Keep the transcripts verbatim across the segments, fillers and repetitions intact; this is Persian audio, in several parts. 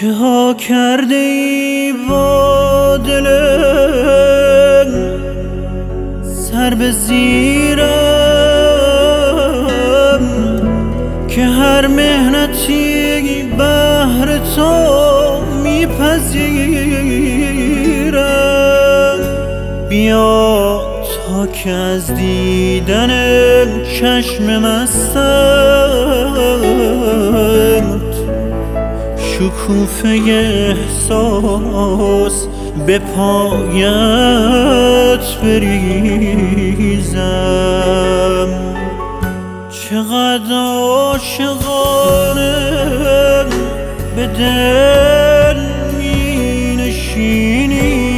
چه ها کرده ای با دلم سر به زیرم که هر مهنتی بهر تو میپذیرم. بیا تا که از دیدن چشم مستت شکوفه احساس به پایت بریزم. چقدر عاشقانه به دل می نشینی،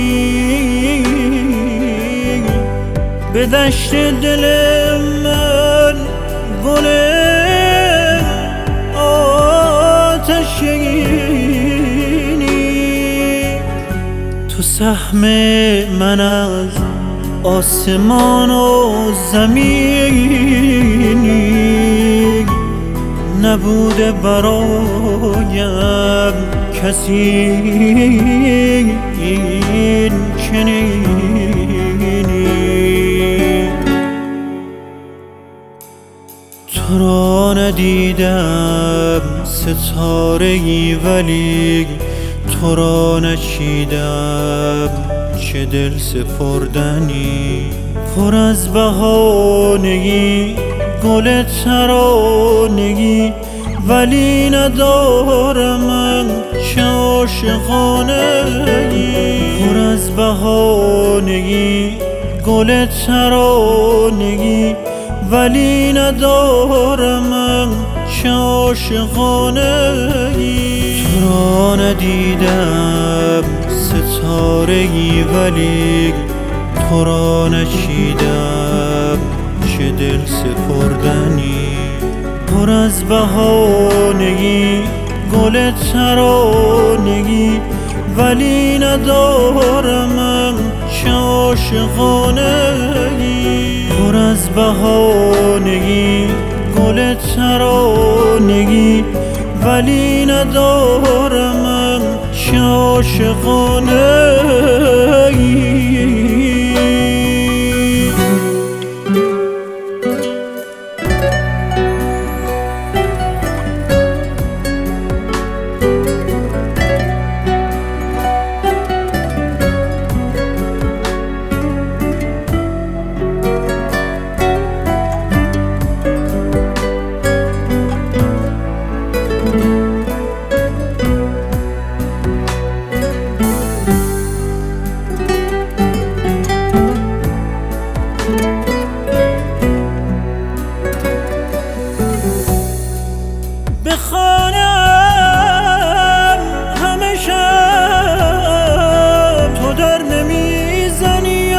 به دشت دل من گل آتشینی. تو سهم من از آسمان و زمینی، نبوده برایم کسی این چنینی. تو را ندیدم ستاره‌ای ولی تو را نچیدم چه دل سپردنی. پر از بهانگی گل ترانگی ولی ندارم من چه عاشقانگی. پر از بهانگی گل ترانگی ولی ندارم من چه عاشقانگی. تو را ندیدم ستاره‌ای ولی تو را نچیدم چه دل سپردنی. پر از بهانگی گل ترانگی ولی ندارم من چه عاشقانگی. پر از بهانگی گل ترانگی ولی ندارم من چه عاشقانگی. بخوانم همه شب تو در نمیزنی،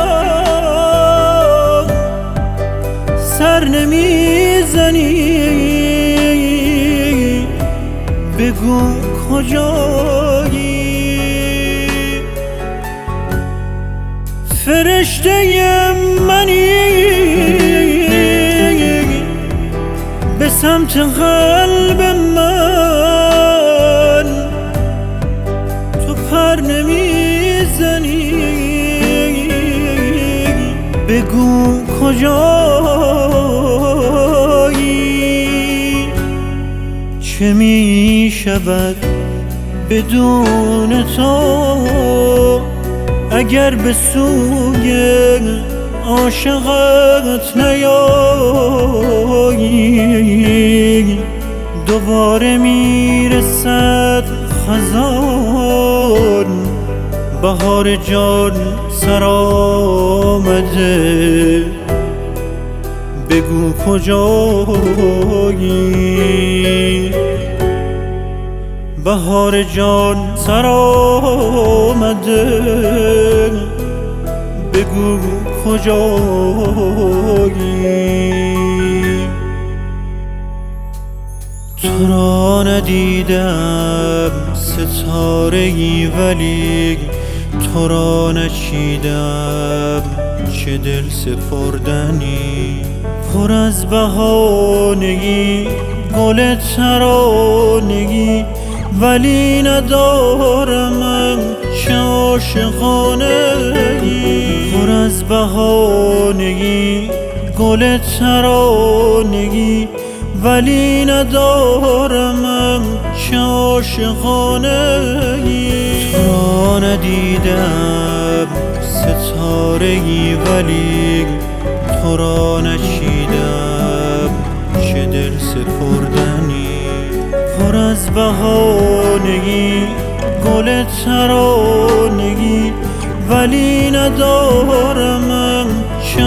سر نمیزنی. بگو کجایی، فرشته منی به سمت قلب من تو پر نمیزنی. بگو کجایی، چه می شود بدون تو اگر به سوی عاشقت نیایی. دوباره میرسد خزان، بهار جان سر آمده. بگو کجایی، بهار جان سر آمده. بگو کجایی. تو را ندیدم ستاره‌ای ولی تو را نچیدم چه دل سپردنی. پر از بهانگی گل ترانگی ولی ندارم چه عاشقانگی. پر از بهانگی گل ترانگی، ولی ندارم چه عاشقانگی. تو را ندیدم ستاره‌ای ولی تو را نچیدم چه دل سپردنی. پر از بهانگی گل ترانگی، ولی ندارم چه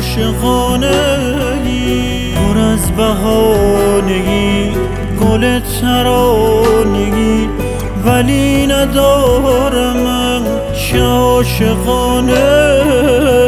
عاشقانگی. پر از بهانگی گل ترانگی، ولی ندارم چه عاشقانگی.